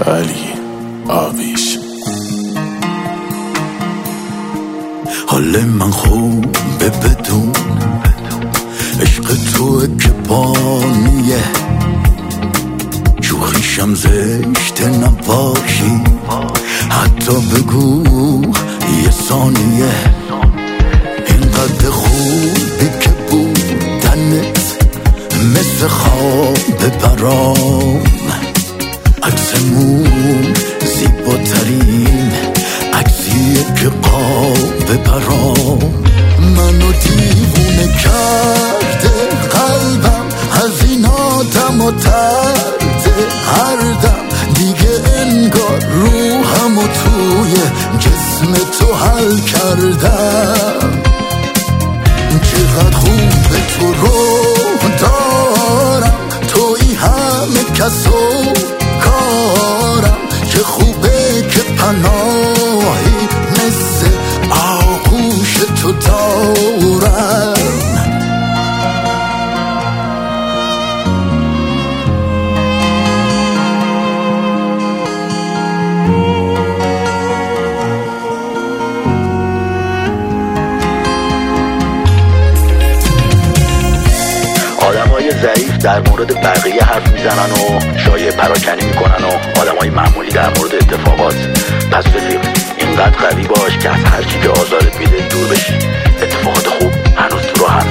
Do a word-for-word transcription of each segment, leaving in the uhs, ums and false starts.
علی آویش. حال من خوبه بدون عشق توه که بانیه، شوخیشم زشته نباشی حتی بگو یه ثانیه. اینقدر خوبی که بودنت مثل خواب برام، عکسمون زیباترین عکسیه که قاب برام. منو دیوونه کرده قلبم از این آدم و ترده هر دم دیگه، انگار روحم و توی جسم تو حل کردم. چقدر خوبه تو رو دارم، توی همه کسو کارم. چه خوبه که پناهی مثل آغوش تو دارم. آدمای ضعیف در مورد بقیه حرف میزنن و شایعه پراکنی میکنن و آدمای معمولی در مورد اتفاقات. پس رفیق اینقدر قوی باش که از هر چی که آزارت میده دور بشی. اتفاقات خوب هنوز تو راهن.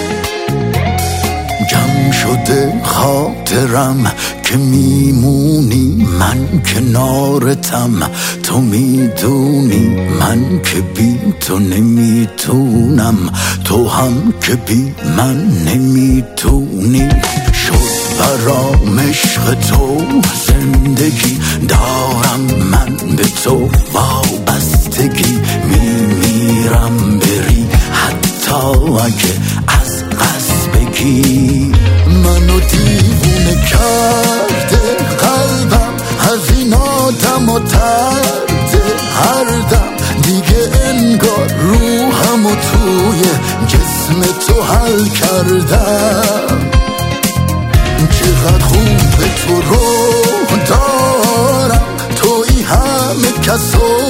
جمع شده خاطرم که میمونی، من کنارتم تو میدونی. من که بی تو نمیتونم، تو هم که بی من نمیتونی. شد برام عشق تو زندگی، دارم من به تو وابستگی. میمیرم بری حتی اگه از قصد بگی. منو دیوونه کرده قلبم از این آدم و ترده هر دم دیگه، انگار روحم و توی جسم تو حل کردم. چقدر خوبه تو رو دارم، توی همه کسو